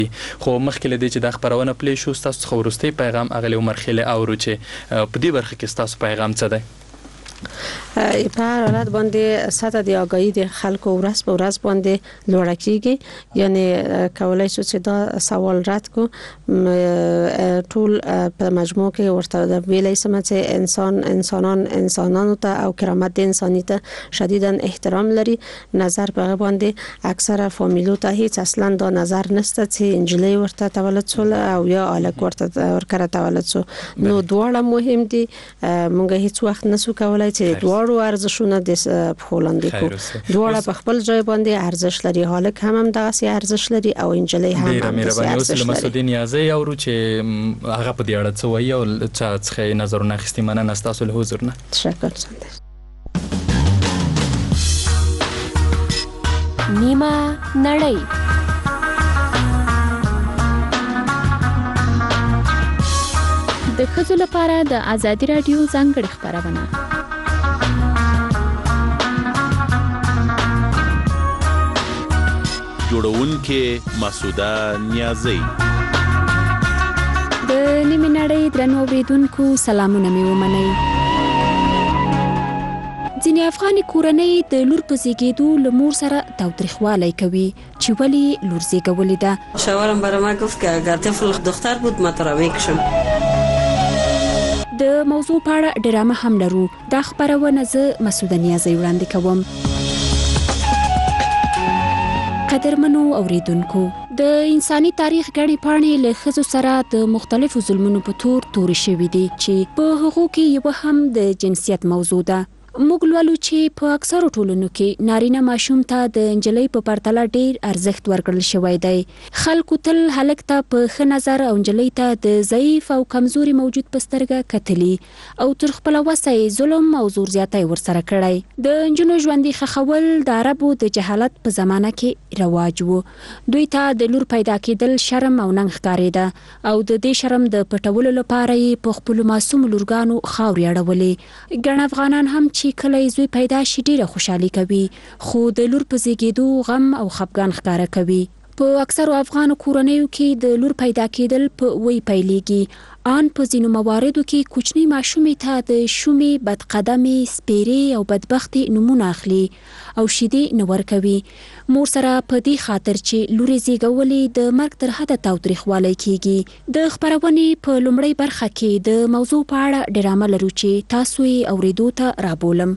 خو مخکې له دې چې دا خپرونه پلی شو ستاسو څخه وروستی پیغام اغلی عمر خیلی اورو چې په دې برخه کې ستاسو پیغام څه دی؟ په هر حالت باندې سطح د آگاهی د خلکو ورځ په ورځ باندې لوړه کیږي. یعنی کولای شو چې دا سوال رد کو ټول په مجموع کې ورته ویلای سم چې انسانانو ته او کرامت د انساني ته شدیداً احترام لري. نظر په باندې اکثره فامیلو ته هیڅ اصلا دا نظر نشته چې انجلۍ ورته تولد شول او یا الک ورته ورکره تولد شو. نو دواړه مهم دي. مونږ هیڅ وخت نسو کولای چې دواړو ارزښونه د خپلوندې کو. دواړه په خپل ځای باندې ارزښ لري. حالک هم دغه سي ارزښ لري او انجلۍ هم ډیره مهرباني. اوس له مسعودین یازې اورو چې هغه په دې اړه څه وایي او چا څخه نظرونه اخیستي. مننه ستاسو له حضور نه. تشکر سندر. نیمه نړۍ د ښځو لپاره د ازادي راډیو ځانګړې خپرونه. جوړونکې مسعوده نیازی. د نیمه نړۍ درنو اوریدونکو سلامونه مې ومنئ. ځینې افغاني کورنۍ د لور په زیږېدو له مور سره تاوتریخوالی کوي چې ولې لور زیږولې ده. شوهرم برای ما گفت که اگر طفل دختر بود ما تراوی کشم. د موضوع په اړه ډرامه هم لرو. دا خپرونه زه مسعوده نیازی وړاندې کوم. قدرمنو اوریدونکو، د انساني تاریخ غړي پاڼې له ښځو سره د مختلفو ظلمونو په تورې شوي دي چې په هغو کې یو هم د جنسیت موضوع ده. موږ لولو چې په اکثرو ټولنو کې نارینه ماشوم ته د انجلۍ په پرتله ډیر ارزښت ورکړل شوی دی. خلکو تل هلک ته په ښه نظر او انجلۍ ته د ضعیف او کمزوري موجود په سترګه کتلي او تر خپله وسه یې ظلم او زور زیاتی ورسره کړی. د نجونو ژوندي ښخول د عربو د جهالت په زمانه کې رواج و. دوی ته د لور پیدا کېدل شرم او ننګ ښکارېده او د دې شرم د پټولو لپاره یې په خپلو معصومو لورګانو خاورې اړولې. ګڼ افغانان هم چې کله زوی پیدا شي ډیره خوشحالي کوي، خو د لور په زیږېدو غم او خفګان ښکاره کوي. په اکثرو افغانو کورنیو کې د لور پیدا کېدل په وی پیلېږي. آن په ځینو مواردو کې کوچنۍ ماشومې ته د شومې، بدقدمې، سپیرې او بدبختې نومونه اخلي او شیدې نه ورکوي. مور سره په دې خاطر چې لور یې زیږولې د مرګ تر حده تاوتریخوالی کېږي. د خپرونې په لومړۍ برخه کې د موضوع په اړه ډرامه لرو چې تاسو یې اورېدو ته رابولم.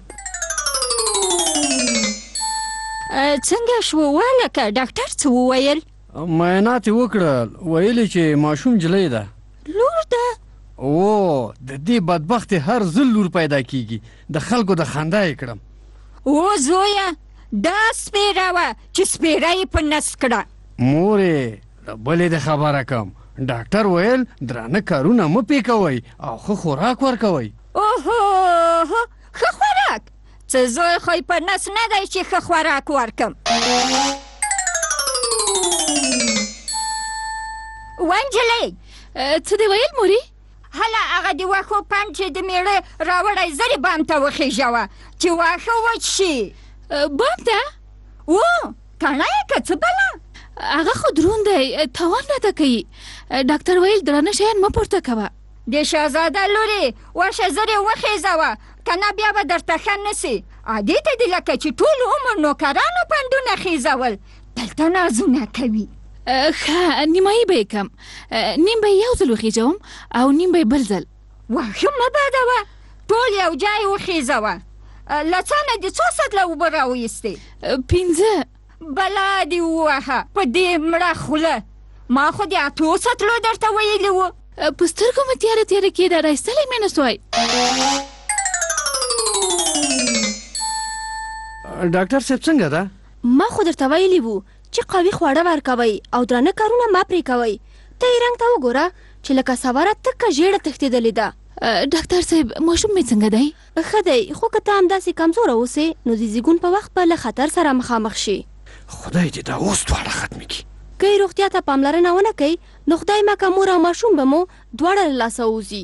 څنګه شو والکه ډاکټر څه وویل؟ معاینات یې وکړل، ویلې چې ماشوم جلۍ ده. لور ده؟ او د دې بدبختې هر ځل لور پیدا کیږي. د خلکو د خندا یې کړم. او زویه دا سپیره وه چې سپیره یې په نس کړه. مورې بلې د خبره کم، ډاکټر ویل درانه کارونه مه پې کوئ او ښه خوراک ورکوئ. اوهو ښه خوراک؟ څه زوی خو په نس نه دی چې ښه خوراک ورکم. ونجلۍ څه دی ویل مورې؟ هله هغه د واښو پنډ چې د میړه راوړی زرې بام ته وخېژوه چې واښه وچ شي. بام ته؟ و کڼه یې که څه بله؟ هغه خو دروند دی، تاوان راته کوي. ډاکټر ویل درانه شیان مه پورته کوه. د شهزاده لورې ورشه زرې وخېژوه که نه بیا به درته ښه نسي. عادي ته دي لکه چې ټول عمر نوکرانو پنډونه خېژول، دلته نازونه کوي. ښه نیمایي به یې کم، نیم به یې یو ځل وخېژوم او نیم به یې بل ځل. واښه مه بادوه، ټول یو ځای وخېژوه. له څا نه دې څو سطله اوبه راویستې؟ 5. بلا دې ووهه په دې مړه خوله. ما خو د 8 سطلو درته ویلي وو. په سترګو مې تیاره تیاره کېده، رایستلی مې نه سوی. ډاکټر صاحب څنګه ده؟ ما خو درته ویلي وو چې قوي خواړه ورکوئ او درانه کارونه مه پرې کوئ. ته یې رنګ ته وګوره چې لکه سواره تکه ژېړه تښتېدلې ده. ډاکټر صاحب ماشوم مې څنګه دی؟ ښه دی، خو که ته همداسې کمزوره اوسې نو د زیږون په وخت به له خطر سره مخامخ شي. خدای دې دا اوس دواړه ختم کړي. که یې روغتیا ته پاملرنه ونه کوي نو خدای مکه مور او ماشوم به مو دواړه له لاسه وځي.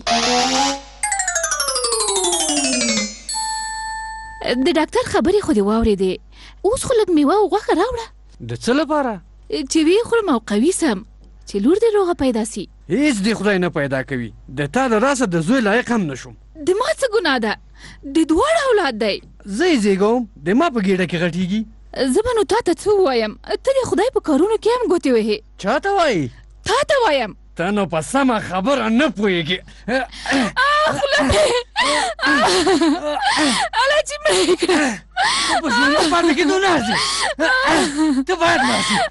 د ډاکټر خبرې خو دې واورېدې، اوس خو لږ میوه او غوښه راوړه. د څه لپاره؟ چې ویې خورم او قوي سم. چې لور دې روغه پیدا سي؟ هیڅ دې خدای نه پیدا کوي. د تا د راسه د زوی لایق هم نشم. د ما څه ګناه ده؟ د دواړه اولاد دی. زه یې زېږوم، د ما په ګېډه کې غټېږي. زه به نو تا ته څه ووایم؟ ته د خدای په کارونو کې هم ګوتې وهې. چا ته وایي؟ تا ته وایم. ته نو په سمه خبره نه پوهېږې. خوله مې الله چې مړه یې کړه. په ژوندي پاتې کېدو نه ارزي. ته باید مړه شې.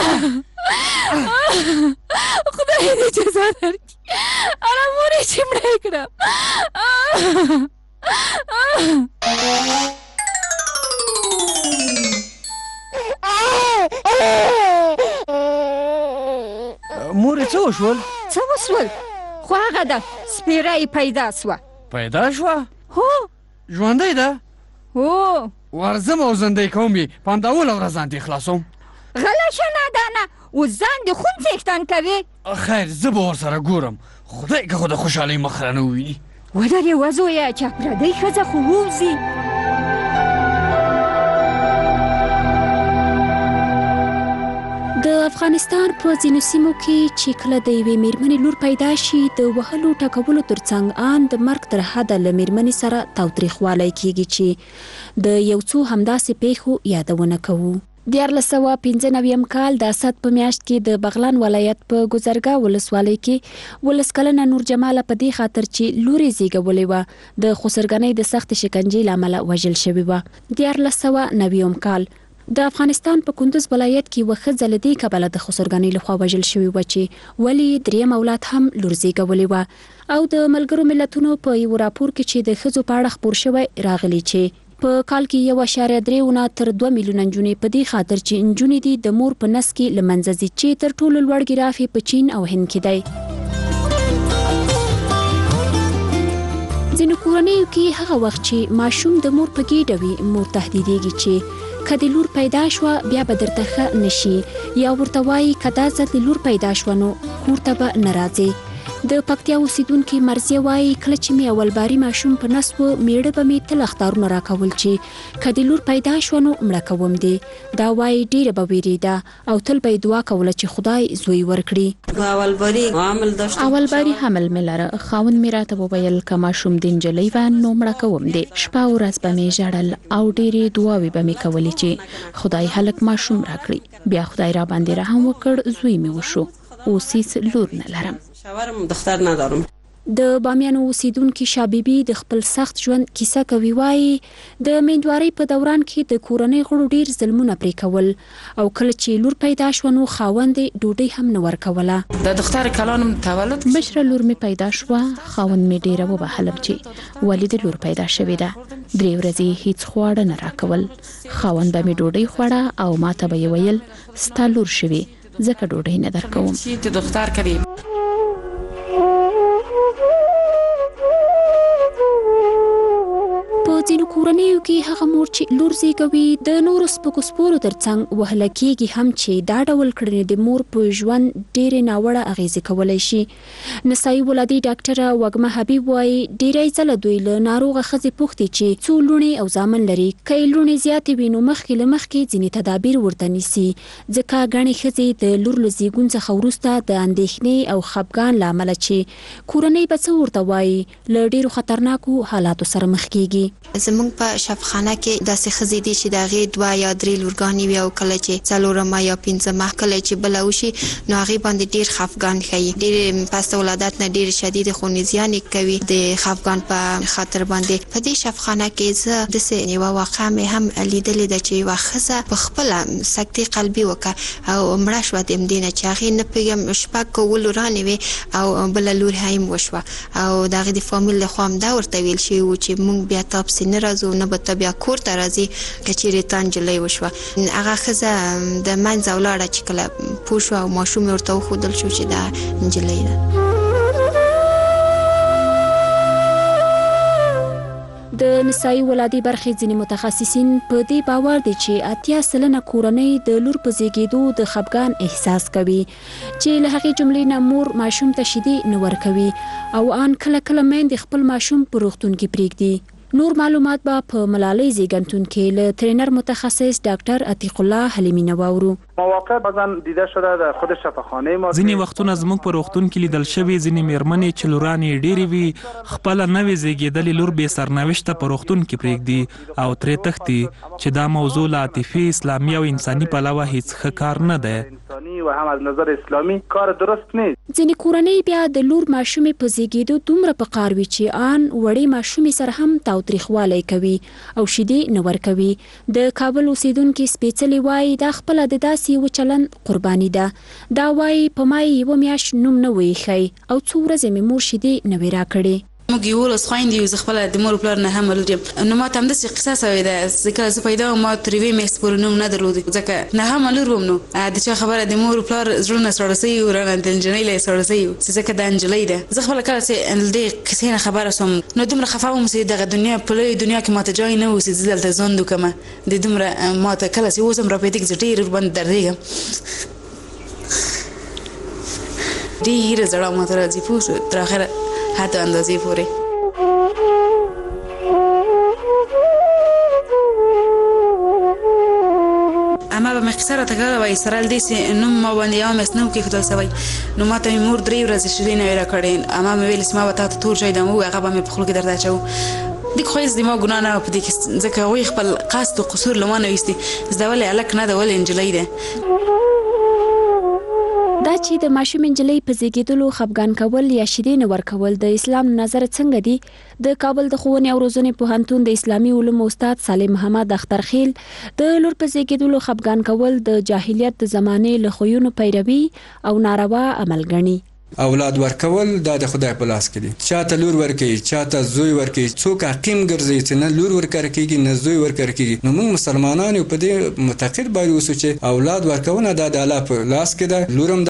خدای دې جزا درکړي. الله مور یې چې مړه یې کړه. مورې څه وشول؟ څه وشول؟ خو هغه ده سپېره یې پیدا سوه. پیدا شوه؟ هو. ژوندۍ ده؟ هو. ورځم او زندۍ کوم یې په همداوله ورځ ځان دې خلاصوم. غله شه نادانه، اوس ځان دې خون څښتن کوې. خیر زه به ورسره ګورم، خدای که خو د خوشحالۍ مخ رانه وویني. ودرې وزویه چې پردۍ ښځه خو ووځي. د افغانستان په ځینو سیمو کې چې کله د یوې میرمنې لور پیدا شي د وهلو ټکولو ترڅنګ ان د مرګ تر حده له میرمنې سره تاوتریخوالی کیږي چې د یو څو همداسې پیښو یادونه کوو. 1995 کال د اسد په میاشت کې د بغلان ولایت په ګذرګا ولسوالۍ کې 19 کلنه نور جماله په دې خاطر چې لوري زیږولې و د خسرګنۍ د سخت شکنجې لامل وژل شوی و. 1990 کال د افغانستان په کندوز ولایت کې وخت زلدي کبله د خسرګنۍ لخوا وژل شوی و چې ولی دریم اولاد هم لور زیږولې و. او د ملګرو ملتونو په یو راپور کې چې د ښځو په اړه خپور شوی راغلی چې په کال کې 1.3 تر 2 میلیونه نجونې په دې خاطر چې نجونې دي د مور په نس کې لمنځه ځي چې تر ټولو لوړ ګرافي په چین او هند کې دی. ځینو کورنیو کې هغه وخت چې ماشوم د مور په ګېډه وي مور تهدیدېږي چې که د لور پیدا شوه بیا به درته ښه نشي، یا ورته وایي که دا ځل د لور پیدا شوه نو کور ته به نه راځې. د پکتیا اوسیدونکې مرضیه وایي کله چې مې اول باري ماشوم په نس و میړه به مې تل اخطارونه راکول چې که د لور پیدا شوه نو مړه کوم دی. دا وایي ډېره به ویرېده او تل به یې دعا کوله چې خدای زوی ورکړي. اول باري حمل مې لره، خاوند مې راته وویل که ماشوم د نجلۍ و نو مړه کوم دی. شپه ورځ به مې ژړل او ډېرې دعاوې به مې کولې چې خدای هلک ماشوم راکړي. بیا خدای را باندې رحم وکړ، زوی مې وشو. اوس هیڅ لور نه لرم. شاورم دختر ندارم. د بامیانو اوسیدونکي شابيبي د خپل سخت ژوند کیسه کوي. وایي د میندوارۍ په دوران کې د کورنۍ غړو ډیر ظلمونه پرې کول او کله چې لور پیدا شوه نو خاوند ډوډۍ هم نه ورکوله. د دختر کلانم تولد مشره لور می پیدا شوه، خاوند می ډیره وبهلم چې والد لور پیدا شوې ده. 3 ورځې هیڅ خواړه نه راکول. خاوند به می ډوډۍ خوړه او ماته به ویل ستا لور شوې ځکه ډوډۍ نه درکوم. چې دختر کړي په ځینو کورنیو کې هغه مور چې لور زیږوي د نورو سپکو سپورو ترڅنګ وهله کېږي هم چې دا ډول کړنې د مور په ژوند ډېرې ناوړه اغېزې کولی شي. نسایي ولادي ډاکټره وږمه حبیب وایي ډېری ځله دوی له ناروغه ښځې پوښتي چې څو لوڼې او زامن لري. که یې لوڼې زیاتې وي نو مخکې له مخکې ځینې تدابیر ورته نیسي، ځکه ګڼې ښځې د لور له زیږون څخه وروسته د اندېښنې او خپګان له امله چې کورنۍ به څه ورته وایي له ډېرو خطرناکو حالاتو سره مخ کېږي. زمونږ په شفاخانه کې داسې ښځې دي چې د هغې 2 یا 3 لورګانې وي او کله چې 4 یا 5 کله چې بله وشي نو هغې باندې ډېر خفګان ښیي. ډېرې پس ولادت نه ډېرې شدید خونریزیانې کوي د خفګان په خاطر باندې. په دې شفاخانه کې زه داسې یوه واقعه مې هم لیدلې ده چې یوه ښځه په خپله سکتې قلبي وکړه او مړه شوه د همدې نه چې هغې نه پوهېږم 6 لورانې وې او بله لور هم وشوه او د هغې د فامیل لخوا هم دا ورته ویل شوي وو چې موږ بیا تا پسې نه راځو، نه به ته بیا کور ته راځې که چېرې تا نجلۍ وشوه. هغه ښځه د منځه ولاړه چې کله پوه شوه او ماشوم یې ورته وښودل شو چې دا نجلۍ ده. د نسایي ولادي برخې ځینې متخصصین په دې باور دي چې 80% کورنۍ د لور په زیږېدو د خپګان احساس کوي چې له هغې جملې نه مور ماشوم ته شیدې نه ورکوي او ان کله کله میندې خپل ماشوم په روغتون کې پرېږدي. نور معلومات په ملالۍ زیږنتون کې له ترینر متخصص ډاکټر عتیق الله حلیمی نواورو. مواقع بعضا دیده شده در خود شفاخانه ما ځینې وختونه زموږ په روغتون کې لیدل شوي ځینې میرمنې چې لورانې ډېرې وي خپله نوې زیږېدلې لور بې سرنوشته په روغتون کې پرېږدي او ترې تښتي چې دا موضوع له عاطفي اسلامي او انساني پلوه هیڅ ښه کار نه دی و هم از نظر اسلامی کار درست نیست. ځینې کورنۍ بیا د لور ماشومې په زیږېدو دومره په قار وي چې آن وړې ماشومې سره هم تاوتریخوالی کوي او شیدې نه ورکوي. د کابل اوسیدونکي سپېڅلې وایي دا خپله د داسې یو چلند قرباني ده. دا وایي په ما یې 1 میاشت نوم نه و ایښی او څو ورځې مې مور شیدې نه وې راکړې. موږ 11 خویندې یو، زه خپله د مور پلار نه هم لور یم. نو ما ته همداسې قصه سوې ده چې کله زه پیدا وم ما تر 1 میاشتې پورې نوم نه درلود ځکه نه هم لور وم. نو د چا خبره د مور پلار زړونه ساړه سوي وو رانه د نجلۍ له یې ساړه سوي وو چې ځکه دا نجلۍ ده. زه خپله کله چې له دې قصې نه خبره سوم نو دومره خفه وم چې دغه دنیا په لویه دنیا کې ماته ځای نه و چې زه دلته ژوند وکړمه. د دومره ماته کله چې اوس هم راپیدا کې زه ډېر ورباندې دردېږم، ډېره زړه ماته راځي پوه شو تر اخره حتی اندازې پورې. اما به مې قصه راته کوله وایي سره له دې چې نوم ما باندې یوه میاشت نه و کېښودل سوی نو ما ته مې مور 3 ورځې شیدې نه وې راکړې. اما مې ویل چې ما به تا ته تور شی دم ووایي هغه به مې په خوله کې درته اچوو. دې خو هېڅ د ما ګناه نه وه په دې کې ځکه هغوی خپل قصد و قصور له ما نه ویستي چې دا ولې هلک نه ده ولې نجلۍ ده. دا چې د ماشوم نجلۍ په زیږېدلو خفګان کول یا شیدې نه ورکول د اسلام نظر څنګه دي؟ د کابل د ښوونې او روزنې پوهنتون د اسلامي علومو استاد صالح محمد اخترخیل د لور په زیږېدلو خفګان کول د جاهلیت د زمانې له خویونو پیروي او ناروا عمل ګڼي. اولاد ورکول دا د خدای په لاس کې دي. چاته لور ورکوي چاته زوی ورکوي، څوک حقیم ګرځي چې نه لور ورکړه کېږي نه زوی ورکړه کېږي. نو موږ مسلمانان یو په دې معتقد باید اوسو چې اولاد ورکونه دا د الله په لاس کې ده. لور هم